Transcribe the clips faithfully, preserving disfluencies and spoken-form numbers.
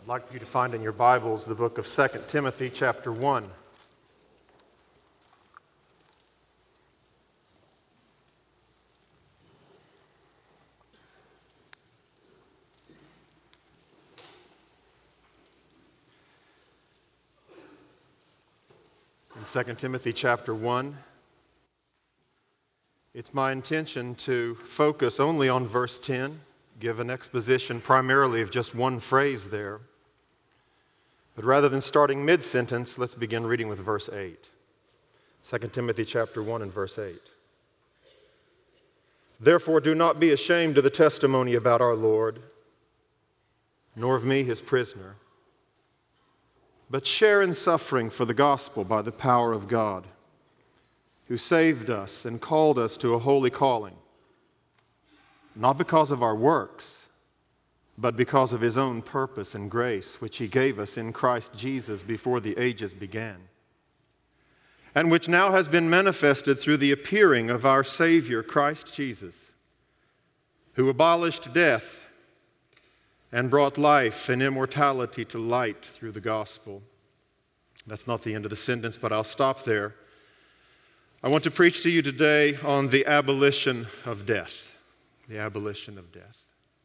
like for you to find in your Bibles the book of Second Timothy chapter one. In Second Timothy chapter one, it's my intention to focus only on verse ten, give an exposition primarily of just one phrase there. But rather than starting mid-sentence, let's begin reading with verse eight. Second Timothy chapter one and verse eight. Therefore do not be ashamed of the testimony about our Lord, nor of me his prisoner, but share in suffering for the gospel by the power of God, who saved us and called us to a holy calling, not because of our works, but because of his own purpose and grace, which he gave us in Christ Jesus before the ages began, and which now has been manifested through the appearing of our Savior, Christ Jesus, who abolished death and brought life and immortality to light through the gospel. That's not the end of the sentence, but I'll stop there. I want to preach to you today on the abolition of death. The abolition of death.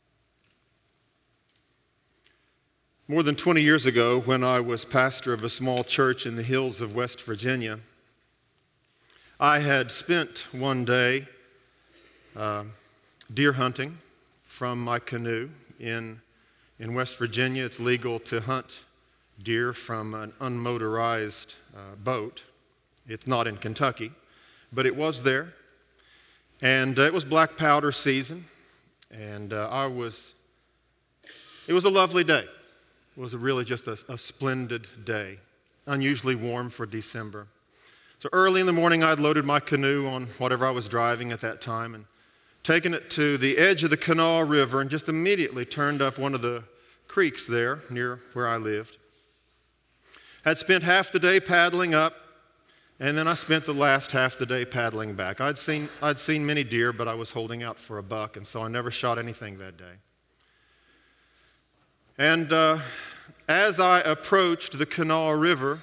More than twenty years ago, when I was pastor of a small church in the hills of West Virginia, I had spent one day uh, deer hunting from my canoe. In, in West Virginia, it's legal to hunt deer from an unmotorized uh, boat. It's not in Kentucky, but it was there. And uh, it was black powder season, and uh, I was, it was a lovely day. It was really just a, a splendid day, unusually warm for December. So early in the morning, I'd loaded my canoe on whatever I was driving at that time and taken it to the edge of the Kanawha River and just immediately turned up one of the creeks there near where I lived. Had spent half the day paddling up, and then I spent the last half the day paddling back. I'd seen, I'd seen many deer, but I was holding out for a buck, and so I never shot anything that day. And uh, as I approached the Kanawha River,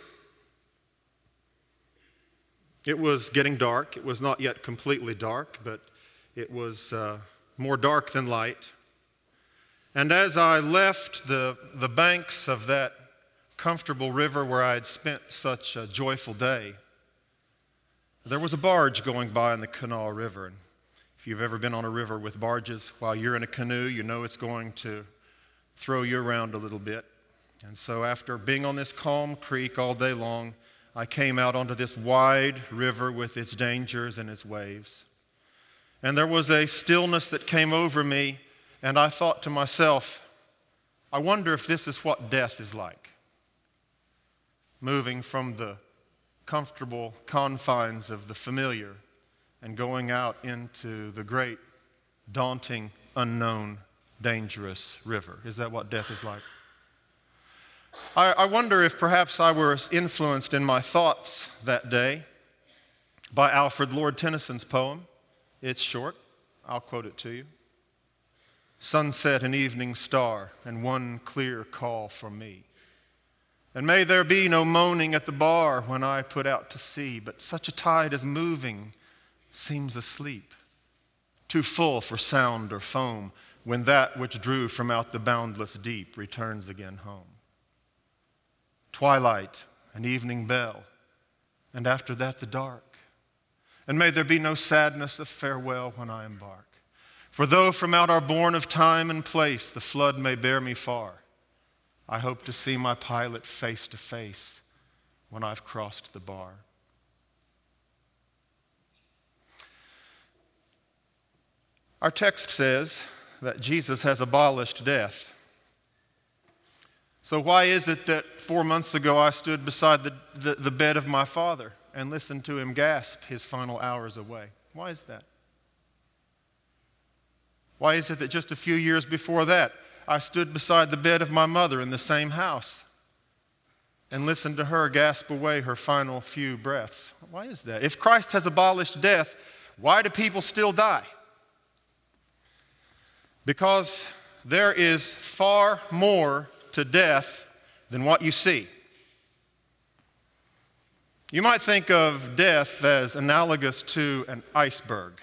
it was getting dark. It was not yet completely dark, but it was uh, more dark than light. And as I left the, the banks of that comfortable river where I had spent such a joyful day, there was a barge going by in the Kanawha River. And if you've ever been on a river with barges while you're in a canoe, you know it's going to throw you around a little bit. And so after being on this calm creek all day long, I came out onto this wide river with its dangers and its waves. And there was a stillness that came over me, and I thought to myself, I wonder if this is what death is like. Moving from the comfortable confines of the familiar and going out into the great, daunting, unknown, dangerous river. Is that what death is like? I, I wonder if perhaps I was influenced in my thoughts that day by Alfred Lord Tennyson's poem. It's short. I'll quote it to you. Sunset and evening star, and one clear call from me. And may there be no moaning at the bar when I put out to sea, but such a tide as moving seems asleep, too full for sound or foam, when that which drew from out the boundless deep returns again home. Twilight, an evening bell, and after that the dark. And may there be no sadness of farewell when I embark. For though from out our bourne of time and place the flood may bear me far, I hope to see my pilot face to face when I've crossed the bar. Our text says that Jesus has abolished death. So why is it that four months ago I stood beside the, the, the bed of my father and listened to him gasp his final hours away? Why is that? Why is it that just a few years before that I stood beside the bed of my mother in the same house and listened to her gasp away her final few breaths? Why is that? If Christ has abolished death, why do people still die? Because there is far more to death than what you see. You might think of death as analogous to an iceberg.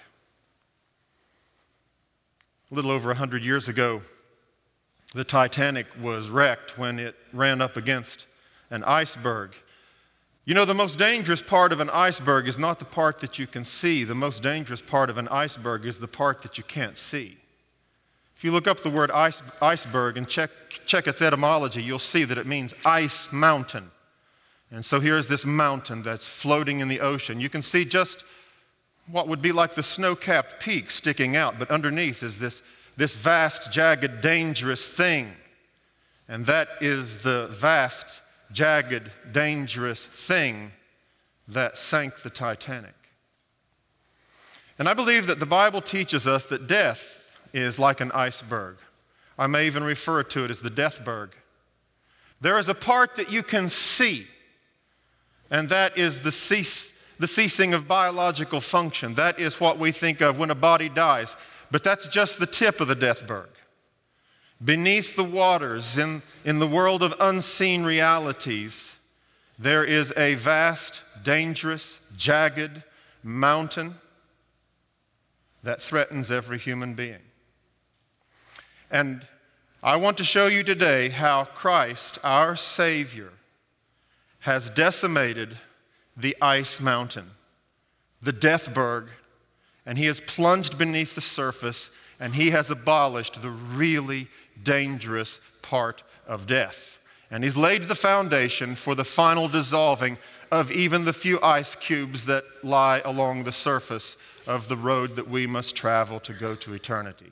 A little over one hundred years ago, the Titanic was wrecked when it ran up against an iceberg. You know, the most dangerous part of an iceberg is not the part that you can see. The most dangerous part of an iceberg is the part that you can't see. If you look up the word ice, iceberg and check, check its etymology, you'll see that it means ice mountain. And so here's this mountain that's floating in the ocean. You can see just what would be like the snow-capped peak sticking out, but underneath is this, this vast, jagged, dangerous thing. And that is the vast, jagged, dangerous thing that sank the Titanic. And I believe that the Bible teaches us that death is like an iceberg. I may even refer to it as the deathberg. There is a part that you can see, and that is the cease, the ceasing of biological function. That is what we think of when a body dies. But that's just the tip of the deathberg. Beneath the waters, in, in the world of unseen realities, there is a vast, dangerous, jagged mountain that threatens every human being. And I want to show you today how Christ, our Savior, has decimated the ice mountain, the deathberg, and he has plunged beneath the surface, and he has abolished the really dangerous part of death. And he's laid the foundation for the final dissolving of even the few ice cubes that lie along the surface of the road that we must travel to go to eternity.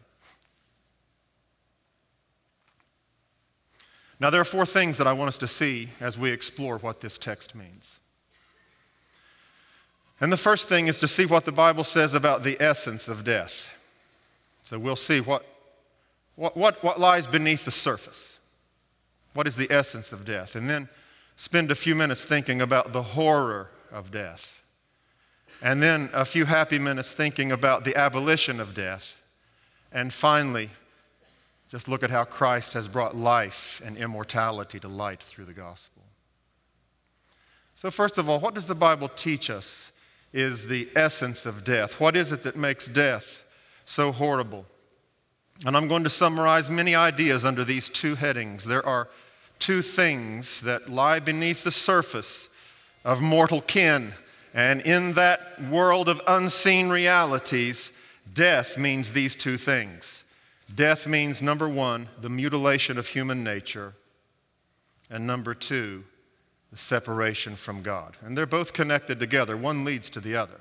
Now, there are four things that I want us to see as we explore what this text means. And the first thing is to see what the Bible says about the essence of death. So we'll see what, what, what, what lies beneath the surface. What is the essence of death? And then spend a few minutes thinking about the horror of death. And then a few happy minutes thinking about the abolition of death. And finally, just look at how Christ has brought life and immortality to light through the gospel. So first of all, what does the Bible teach us is the essence of death? What is it that makes death so horrible? And I'm going to summarize many ideas under these two headings. There are two things that lie beneath the surface of mortal kin. And in that world of unseen realities, death means these two things. Death means, number one, the mutilation of human nature, and number two, the separation from God. And they're both connected together. One leads to the other.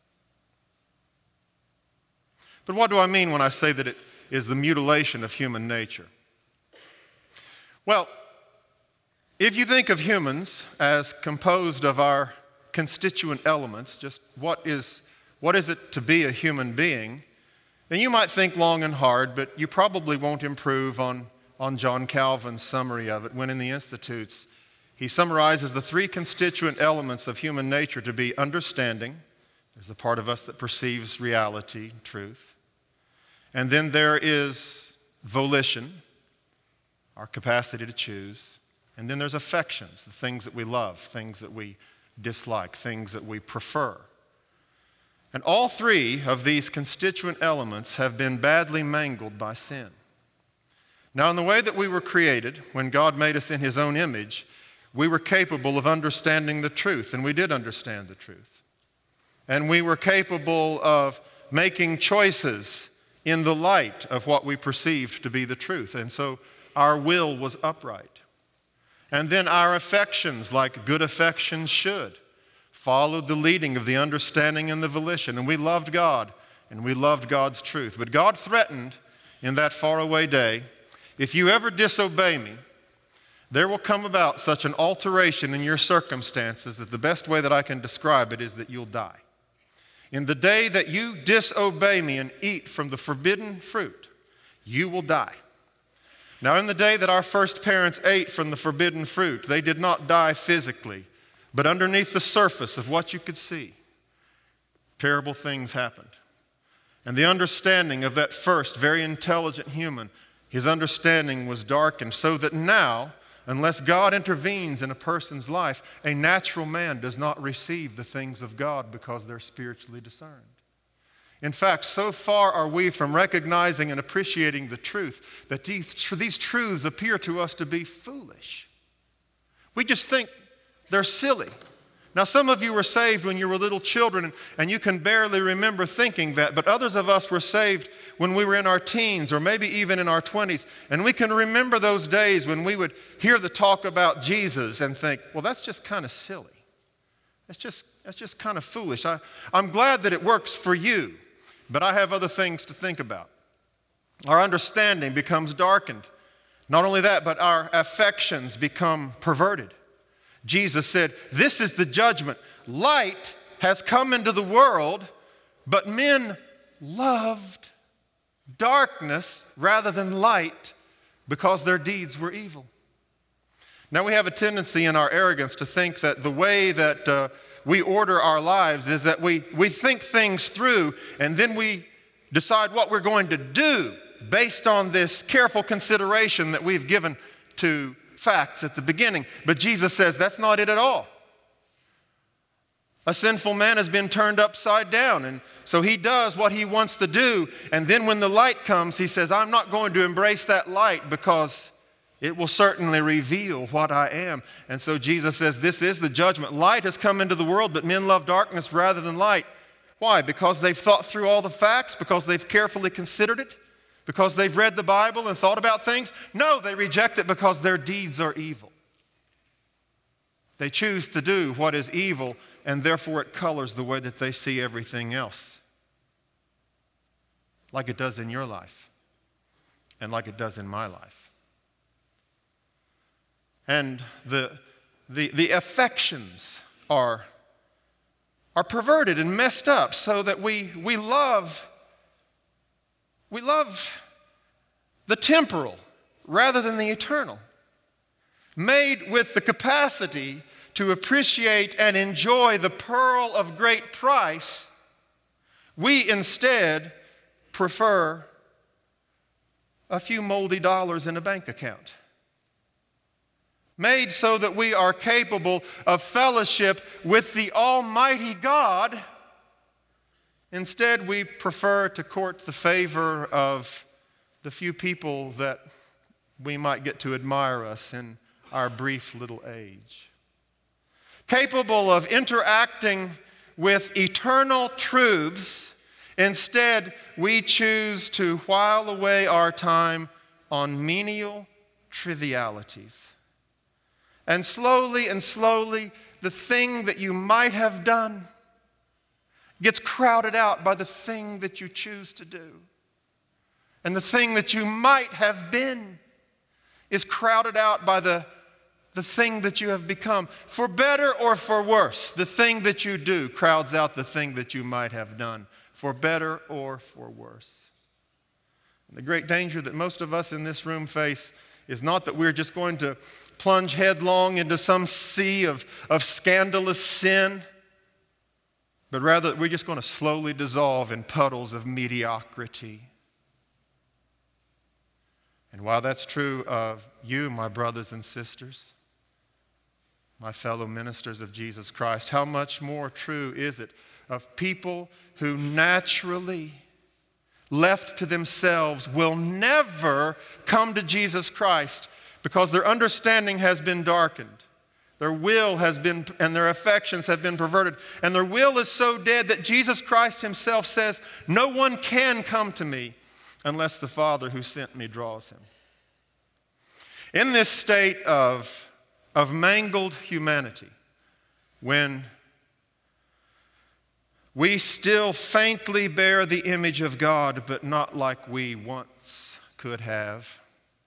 But what do I mean when I say that it is the mutilation of human nature? Well, if you think of humans as composed of our constituent elements, just what is, what is it to be a human being, then you might think long and hard, but you probably won't improve on, on John Calvin's summary of it when in the Institutes he summarizes the three constituent elements of human nature to be understanding. There's the part of us that perceives reality, truth. And then there is volition, our capacity to choose. And then there's affections, the things that we love, things that we dislike, things that we prefer. And all three of these constituent elements have been badly mangled by sin. Now, in the way that we were created, when God made us in His own image, we were capable of understanding the truth, and we did understand the truth. And we were capable of making choices in the light of what we perceived to be the truth. And so our will was upright. And then our affections, like good affections should, followed the leading of the understanding and the volition. And we loved God, and we loved God's truth. But God threatened in that faraway day, if you ever disobey me, there will come about such an alteration in your circumstances that the best way that I can describe it is that you'll die. In the day that you disobey me and eat from the forbidden fruit, you will die. Now, in the day that our first parents ate from the forbidden fruit, they did not die physically, but underneath the surface of what you could see, terrible things happened. And the understanding of that first very intelligent human, His understanding was darkened, so that now, unless God intervenes in a person's life, a natural man does not receive the things of God because they're spiritually discerned. In fact, so far are we from recognizing and appreciating the truth that these, these truths appear to us to be foolish. We just think they're silly. Now, some of you were saved when you were little children, and, and you can barely remember thinking that, but others of us were saved when we were in our teens or maybe even in our twenties, and we can remember those days when we would hear the talk about Jesus and think, well, that's just kind of silly. That's just, that's just kind of foolish. I, I'm glad that it works for you, but I have other things to think about. Our understanding becomes darkened. Not only that, but our affections become perverted. Jesus said, this is the judgment. Light has come into the world, but men loved darkness rather than light because their deeds were evil. Now, we have a tendency in our arrogance to think that the way that uh, we order our lives is that we, we think things through and then we decide what we're going to do based on this careful consideration that we've given to facts at the beginning. But Jesus says that's not it at all. A sinful man has been turned upside down, and so he does what he wants to do, and then when the light comes, he says, I'm not going to embrace that light because it will certainly reveal what I am. And so Jesus says, this is the judgment. Light has come into the world, but men love darkness rather than light. Why? Because they've thought through all the facts? Because they've carefully considered it? Because they've read the Bible and thought about things? No, they reject it because their deeds are evil. They choose to do what is evil, and therefore it colors the way that they see everything else. Like it does in your life, and like it does in my life. And the, the, the affections are, are perverted and messed up so that we, we love We love the temporal rather than the eternal. Made with the capacity to appreciate and enjoy the pearl of great price, we instead prefer a few moldy dollars in a bank account. Made so that we are capable of fellowship with the Almighty God, instead, we prefer to court the favor of the few people that we might get to admire us in our brief little age. Capable of interacting with eternal truths, instead, we choose to while away our time on menial trivialities. And slowly and slowly, the thing that you might have done gets crowded out by the thing that you choose to do. And the thing that you might have been is crowded out by the, the thing that you have become. For better or for worse, the thing that you do crowds out the thing that you might have done. For better or for worse. And the great danger that most of us in this room face is not that we're just going to plunge headlong into some sea of, of scandalous sin, but rather that we're just going to slowly dissolve in puddles of mediocrity. And while that's true of you, my brothers and sisters, my fellow ministers of Jesus Christ, how much more true is it of people who naturally, left to themselves, will never come to Jesus Christ because their understanding has been darkened. Their will has been, and their affections have been perverted. And their will is so dead that Jesus Christ himself says, no one can come to me unless the Father who sent me draws him. In this state of, of mangled humanity, when we still faintly bear the image of God, but not like we once could have,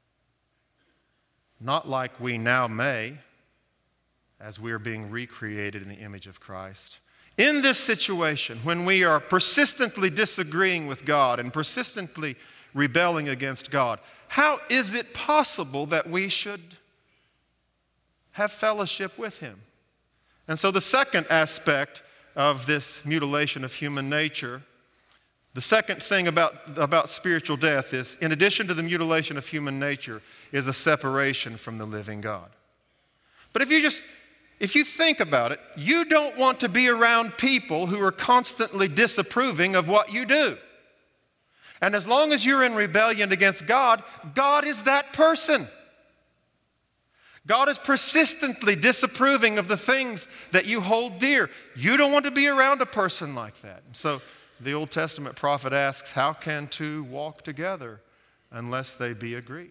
not like we now may, as we are being recreated in the image of Christ. In this situation, when we are persistently disagreeing with God and persistently rebelling against God, how is it possible that we should have fellowship with him? And so the second aspect of this mutilation of human nature, The second thing about, about spiritual death is, in addition to the mutilation of human nature, is a separation from the living God. But if you just, if you think about it, you don't want to be around people who are constantly disapproving of what you do. And as long as you're in rebellion against God, God is that person. God is persistently disapproving of the things that you hold dear. You don't want to be around a person like that. And so the Old Testament prophet asks, how can two walk together unless they be agreed?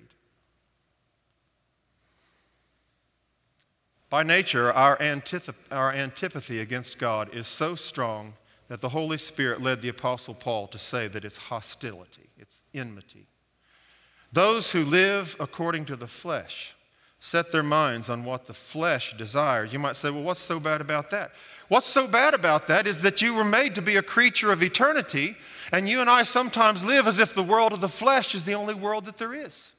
By nature, our, antith- our antipathy against God is so strong that the Holy Spirit led the Apostle Paul to say that it's hostility, it's enmity. Those who live according to the flesh set their minds on what the flesh desires. You might say, well, what's so bad about that? What's so bad about that is that you were made to be a creature of eternity, and you and I sometimes live as if the world of the flesh is the only world that there is.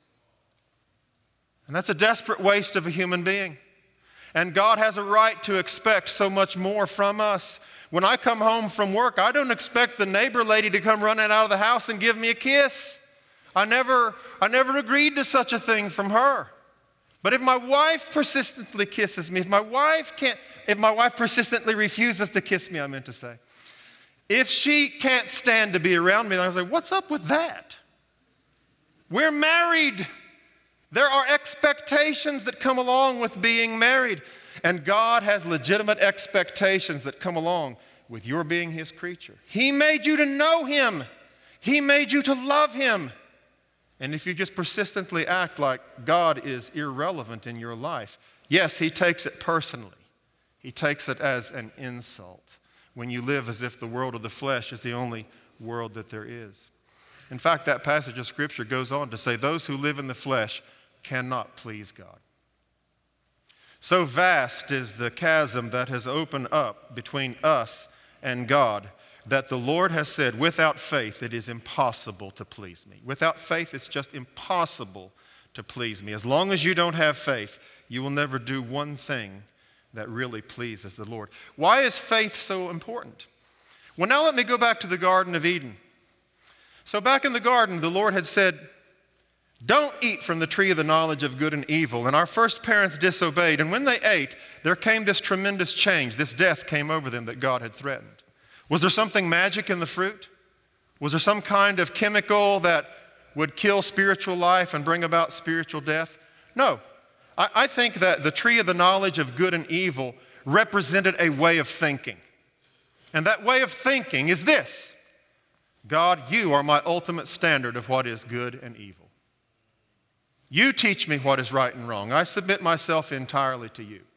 And that's a desperate waste of a human being. And God has a right to expect so much more from us. When I come home from work, I don't expect the neighbor lady to come running out of the house and give me a kiss. I never, I never agreed to such a thing from her. But if my wife persistently kisses me, if my wife can't, if my wife persistently refuses to kiss me, I meant to say, if she can't stand to be around me, then I was like, what's up with that? We're married. There are expectations that come along with being married. And God has legitimate expectations that come along with your being His creature. He made you to know Him. He made you to love Him. And if you just persistently act like God is irrelevant in your life, yes, He takes it personally. He takes it as an insult when you live as if the world of the flesh is the only world that there is. In fact, that passage of Scripture goes on to say, those who live in the flesh cannot please God. So vast is the chasm that has opened up between us and God that the Lord has said, without faith, it is impossible to please me. Without faith, it's just impossible to please me. As long as you don't have faith, you will never do one thing that really pleases the Lord. Why is faith so important? Well, now let me go back to the Garden of Eden. So back in the garden, the Lord had said, don't eat from the tree of the knowledge of good and evil. And our first parents disobeyed. And when they ate, there came this tremendous change. This death came over them that God had threatened. Was there something magic in the fruit? Was there some kind of chemical that would kill spiritual life and bring about spiritual death? No. I, I think that the tree of the knowledge of good and evil represented a way of thinking. And that way of thinking is this: God, you are my ultimate standard of what is good and evil. You teach me what is right and wrong. I submit myself entirely to you.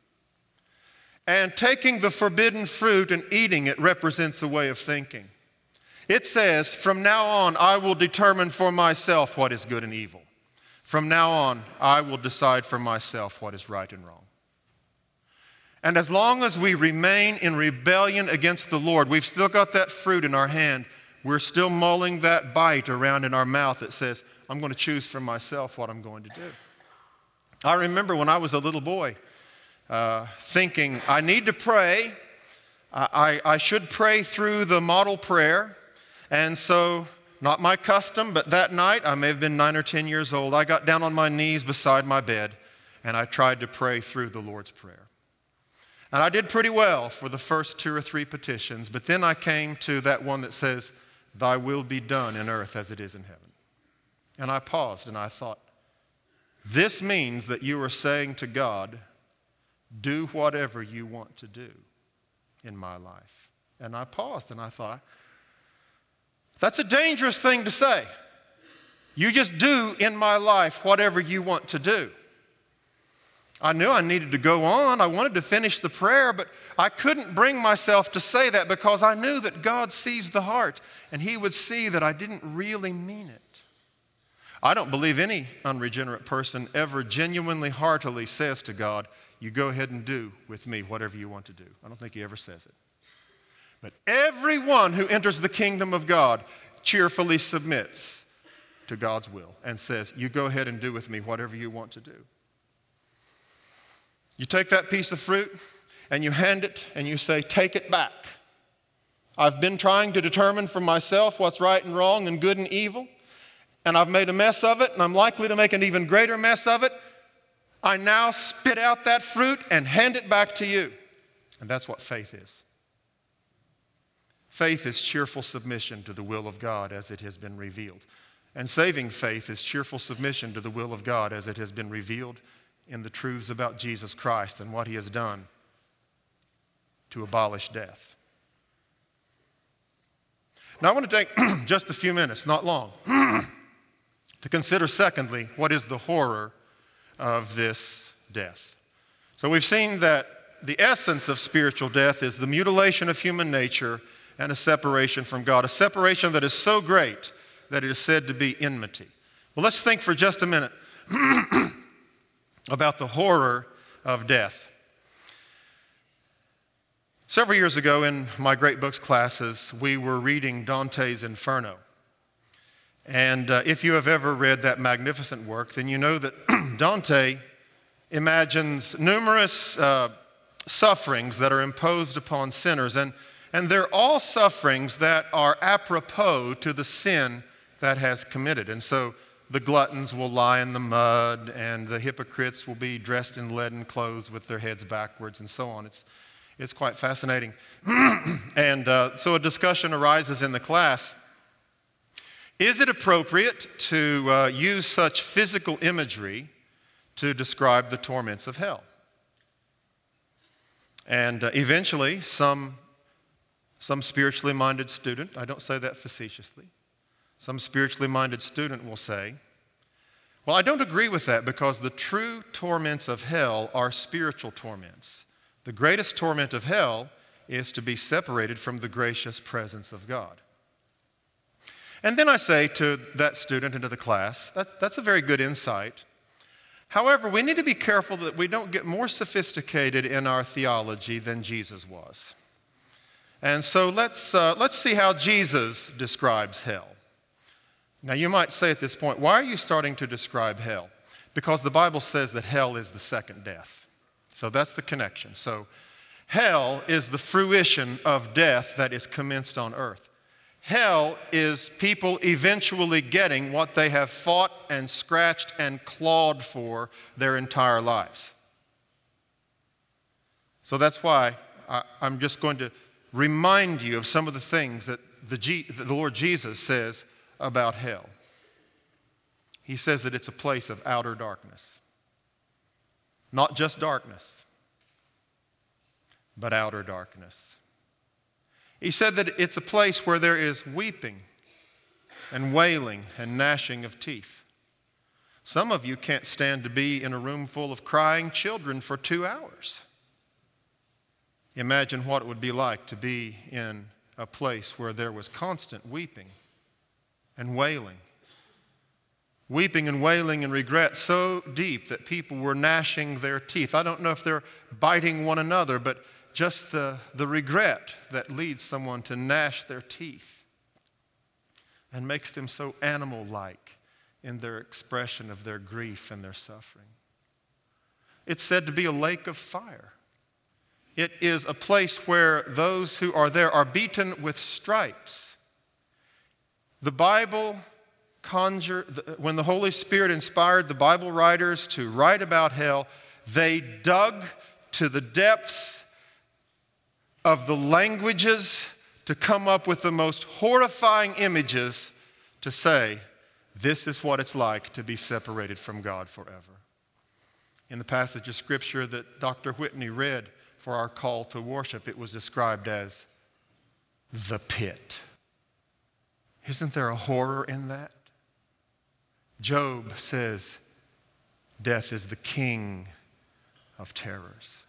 And taking the forbidden fruit and eating it represents a way of thinking. It says, from now on, I will determine for myself what is good and evil. From now on, I will decide for myself what is right and wrong. And as long as we remain in rebellion against the Lord, we've still got that fruit in our hand. We're still mulling that bite around in our mouth that says, I'm going to choose for myself what I'm going to do. I remember when I was a little boy uh, thinking, I need to pray. I, I, I should pray through the model prayer. And so, not my custom, but that night, I may have been nine or ten years old, I got down on my knees beside my bed and I tried to pray through the Lord's Prayer. And I did pretty well for the first two or three petitions, but then I came to that one that says, thy will be done in earth as it is in heaven. And I paused and I thought, this means that you are saying to God, do whatever you want to do in my life. And I paused and I thought, that's a dangerous thing to say. You just do in my life whatever you want to do. I knew I needed to go on. I wanted to finish the prayer, but I couldn't bring myself to say that because I knew that God sees the heart and He would see that I didn't really mean it. I don't believe any unregenerate person ever genuinely, heartily says to God, you go ahead and do with me whatever you want to do. I don't think he ever says it. But everyone who enters the kingdom of God cheerfully submits to God's will and says, you go ahead and do with me whatever you want to do. You take that piece of fruit and you hand it and you say, take it back. I've been trying to determine for myself what's right and wrong and good and evil, and I've made a mess of it, and I'm likely to make an even greater mess of it. I now spit out that fruit and hand it back to you. And that's what faith is. Faith is cheerful submission to the will of God as it has been revealed. And saving faith is cheerful submission to the will of God as it has been revealed in the truths about Jesus Christ and what he has done to abolish death. Now I want to take just a few minutes, not long, to consider secondly, what is the horror of this death. So we've seen that the essence of spiritual death is the mutilation of human nature and a separation from God, a separation that is so great that it is said to be enmity. Well, let's think for just a minute about the horror of death. Several years ago in my Great Books classes, we were reading Dante's Inferno. And uh, if you have ever read that magnificent work, then you know that Dante imagines numerous uh, sufferings that are imposed upon sinners. And, and they're all sufferings that are apropos to the sin that has committed. And so the gluttons will lie in the mud, and the hypocrites will be dressed in leaden clothes with their heads backwards, and so on. It's, it's quite fascinating. and uh, so a discussion arises in the class. Is it appropriate to uh, use such physical imagery to describe the torments of hell? And uh, eventually, some, some spiritually minded student, I don't say that facetiously, some spiritually minded student will say, well, I don't agree with that because the true torments of hell are spiritual torments. The greatest torment of hell is to be separated from the gracious presence of God. And then I say to that student and to the class, that's, that's a very good insight. However, we need to be careful that we don't get more sophisticated in our theology than Jesus was. And so let's, uh, let's see how Jesus describes hell. Now, you might say at this point, why are you starting to describe hell? Because the Bible says that hell is the second death. So that's the connection. So hell is the fruition of death that is commenced on earth. Hell is people eventually getting what they have fought and scratched and clawed for their entire lives. So that's why I, I'm just going to remind you of some of the things that the, G, that the Lord Jesus says about hell. He says that it's a place of outer darkness. Not just darkness, but outer darkness. He said that it's a place where there is weeping and wailing and gnashing of teeth. Some of you can't stand to be in a room full of crying children for two hours. Imagine what it would be like to be in a place where there was constant weeping and wailing. Weeping and wailing and regret so deep that people were gnashing their teeth. I don't know if they're biting one another, but just the, the regret that leads someone to gnash their teeth and makes them so animal-like in their expression of their grief and their suffering. It's said to be a lake of fire. It is a place where those who are there are beaten with stripes. The Bible conjure, when the Holy Spirit inspired the Bible writers to write about hell, they dug to the depths of the languages to come up with the most horrifying images to say, this is what it's like to be separated from God forever. In the passage of Scripture that Doctor Whitney read for our call to worship, it was described as the pit. Isn't there a horror in that? Job says, death is the king of terrors.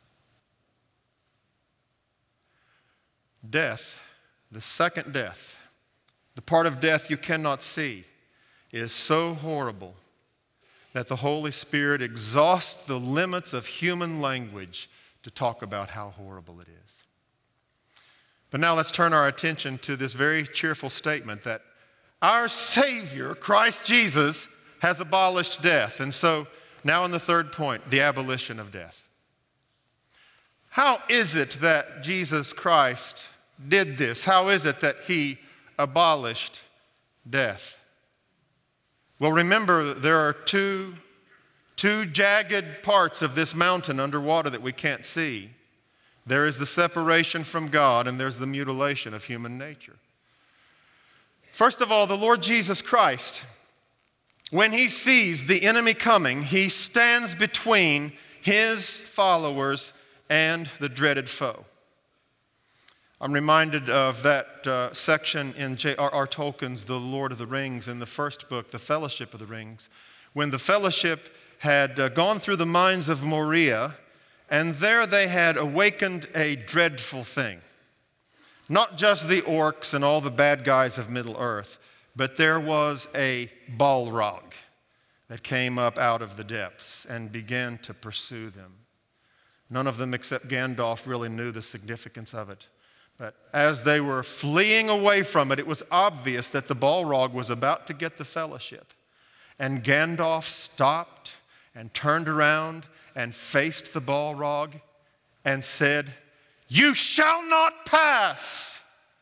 Death, the second death, the part of death you cannot see, is so horrible that the Holy Spirit exhausts the limits of human language to talk about how horrible it is. But now let's turn our attention to this very cheerful statement that our Savior, Christ Jesus, has abolished death. And so now in the third point, the abolition of death. How is it that Jesus Christ did this? How is it that he abolished death? Well, remember, there are two, two jagged parts of this mountain underwater that we can't see. There is the separation from God, and there's the mutilation of human nature. First of all, the Lord Jesus Christ, when he sees the enemy coming, he stands between his followers and the dreaded foe. I'm reminded of that uh, section in J R R Tolkien's The Lord of the Rings, in the first book, The Fellowship of the Rings, when the Fellowship had uh, gone through the mines of Moria, and there they had awakened a dreadful thing. Not just the orcs and all the bad guys of Middle-earth, but there was a Balrog that came up out of the depths and began to pursue them. None of them except Gandalf really knew the significance of it. But as they were fleeing away from it, it was obvious that the Balrog was about to get the Fellowship. And Gandalf stopped and turned around and faced the Balrog and said, "You shall not pass!"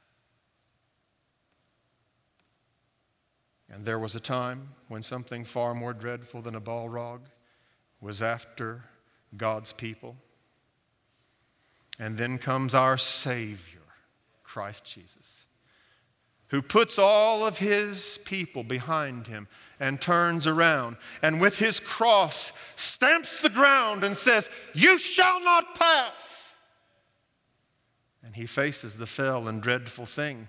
And there was a time when something far more dreadful than a Balrog was after God's people. And then comes our Savior, Christ Jesus, who puts all of his people behind him and turns around and with his cross stamps the ground and says, "You shall not pass." And he faces the fell and dreadful thing.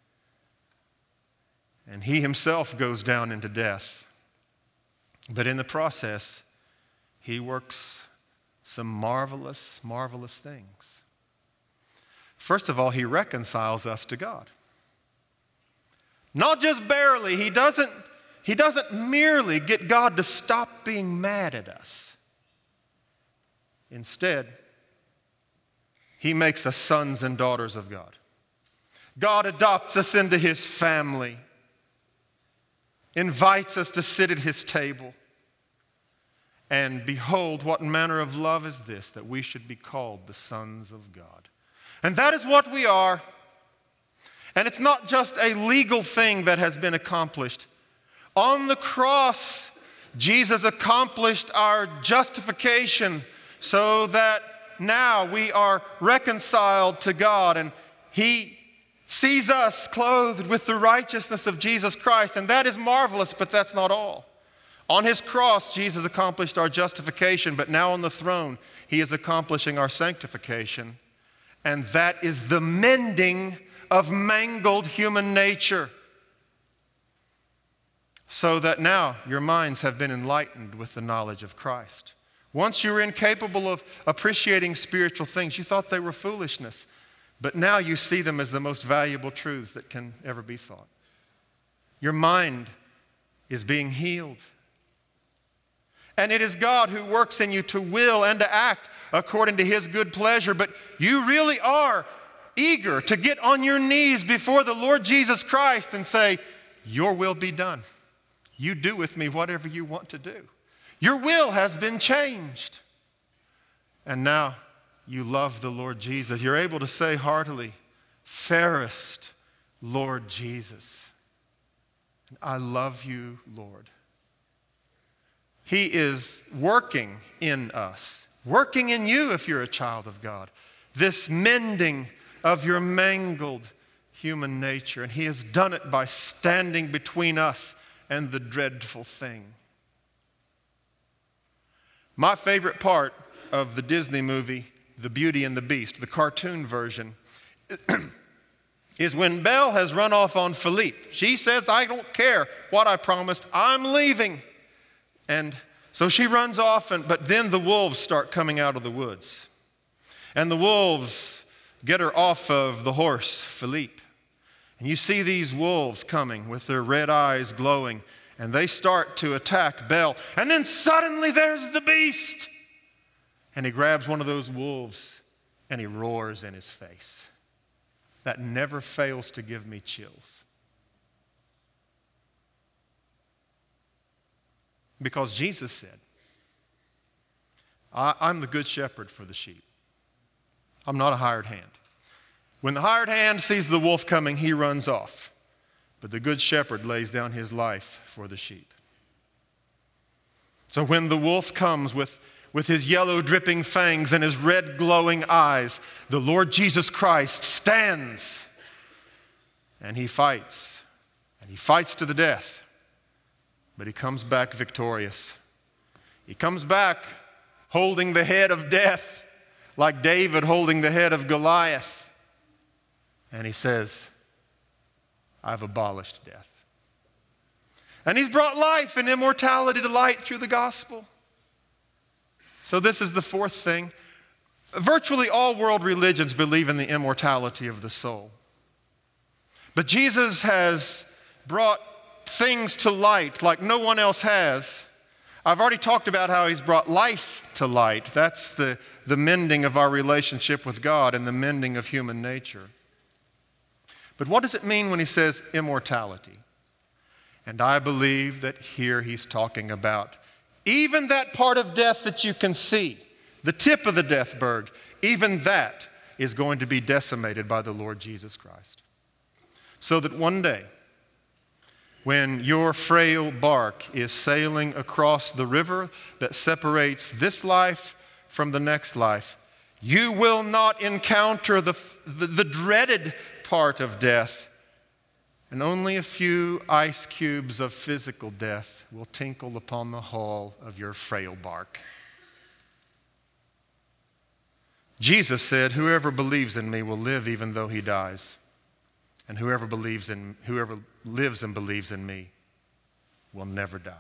And he himself goes down into death. But in the process, he works some marvelous, marvelous things. First of all, he reconciles us to God. Not just barely. He doesn't, he doesn't merely get God to stop being mad at us. Instead, he makes us sons and daughters of God. God adopts us into his family, invites us to sit at his table. And behold, what manner of love is this, that we should be called the sons of God. And that is what we are. And it's not just a legal thing that has been accomplished. On the cross, Jesus accomplished our justification so that now we are reconciled to God. And he sees us clothed with the righteousness of Jesus Christ. And that is marvelous, but that's not all. On his cross, Jesus accomplished our justification, but now on the throne, he is accomplishing our sanctification. And that is the mending of mangled human nature. So that now your minds have been enlightened with the knowledge of Christ. Once you were incapable of appreciating spiritual things, you thought they were foolishness. But now you see them as the most valuable truths that can ever be thought. Your mind is being healed. And it is God who works in you to will and to act according to his good pleasure. But you really are eager to get on your knees before the Lord Jesus Christ and say, "Your will be done. You do with me whatever you want to do." Your will has been changed. And now you love the Lord Jesus. You're able to say heartily, "Fairest Lord Jesus, I love you, Lord." He is working in us, working in you if you're a child of God, this mending of your mangled human nature. And he has done it by standing between us and the dreadful thing. My favorite part of the Disney movie, The Beauty and the Beast, the cartoon version, is when Belle has run off on Philippe. She says, "I don't care what I promised, I'm leaving." And so she runs off, and, but then the wolves start coming out of the woods. And the wolves get her off of the horse, Philippe. And you see these wolves coming with their red eyes glowing, and they start to attack Belle. And then suddenly there's the beast. And he grabs one of those wolves, and he roars in his face. That never fails to give me chills. Because Jesus said, I, I'm the good shepherd for the sheep. I'm not a hired hand. When the hired hand sees the wolf coming, he runs off. But the good shepherd lays down his life for the sheep. So when the wolf comes with, with his yellow dripping fangs and his red glowing eyes, the Lord Jesus Christ stands and he fights. And he fights to the death. But he comes back victorious. He comes back holding the head of death, like David holding the head of Goliath. And he says, I've abolished death. And he's brought life and immortality to light through the gospel. So this is the fourth thing. Virtually all world religions believe in the immortality of the soul. But Jesus has brought things to light like no one else has. I've already talked about how he's brought life to light. That's the, the mending of our relationship with God and the mending of human nature. But what does it mean when he says immortality? And I believe that here he's talking about even that part of death that you can see, the tip of the death berg, even that is going to be decimated by the Lord Jesus Christ. So that one day, when your frail bark is sailing across the river that separates this life from the next life, you will not encounter the, the, the dreaded part of death, and only a few ice cubes of physical death will tinkle upon the hull of your frail bark. Jesus said, whoever believes in me will live even though he dies. And whoever believes in, whoever lives and believes in me will never die.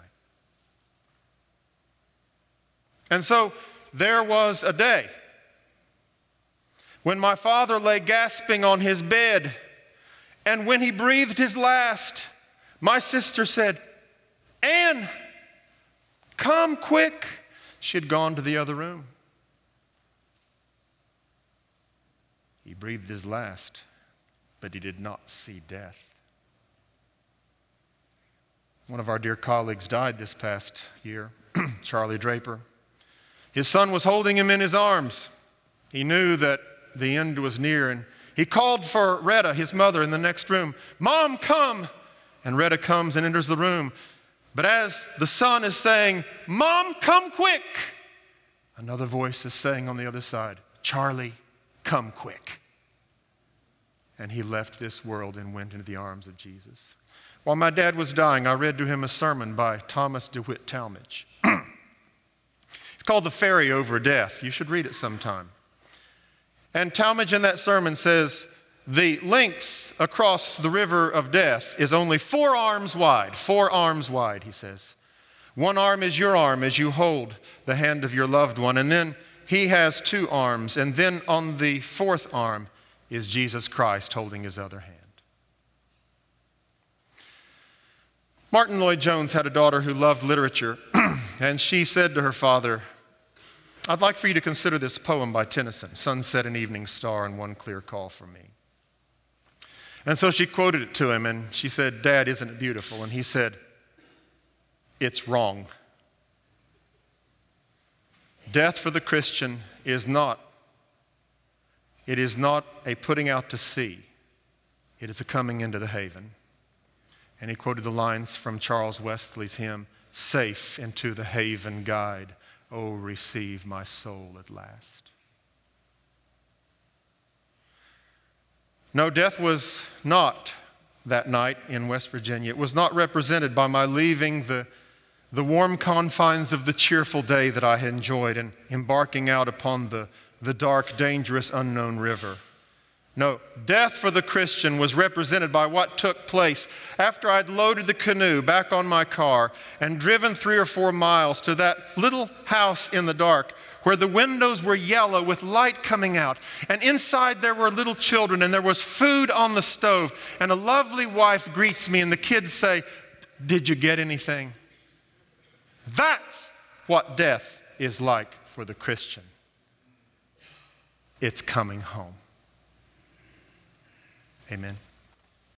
And so there was a day when my father lay gasping on his bed, and when he breathed his last, my sister said, Ann, come quick. She had gone to the other room. He breathed his last, but he did not see death. One of our dear colleagues died this past year, Charlie Draper. His son was holding him in his arms. He knew that the end was near, and he called for Retta, his mother, in the next room. Mom, come! And Retta comes and enters the room. But as the son is saying, Mom, come quick! Another voice is saying on the other side, Charlie, come quick. And he left this world and went into the arms of Jesus. While my dad was dying, I read to him a sermon by Thomas DeWitt Talmage. It's called The Ferry Over Death. You should read it sometime. And Talmage in that sermon says, the length across the river of death is only four arms wide. Four arms wide, he says. One arm is your arm as you hold the hand of your loved one. And then he has two arms. And then on the fourth arm is Jesus Christ holding his other hand. Martin Lloyd-Jones had a daughter who loved literature. And she said to her father, I'd like for you to consider this poem by Tennyson, Sunset and Evening Star and One Clear Call for Me. And so she quoted it to him, and she said, Dad, isn't it beautiful? And he said, it's wrong. Death for the Christian is not, it is not a putting out to sea. It is a coming into the haven. And he quoted the lines from Charles Wesley's hymn, safe into the haven guide. Oh, receive my soul at last. No, death was not that night in West Virginia. It was not represented by my leaving the, the warm confines of the cheerful day that I had enjoyed and embarking out upon the, the dark, dangerous, unknown river. No, death for the Christian was represented by what took place after I'd loaded the canoe back on my car and driven three or four miles to that little house in the dark where the windows were yellow with light coming out. And inside there were little children and there was food on the stove. And a lovely wife greets me and the kids say, did you get anything? That's what death is like for the Christian. It's coming home. Amen.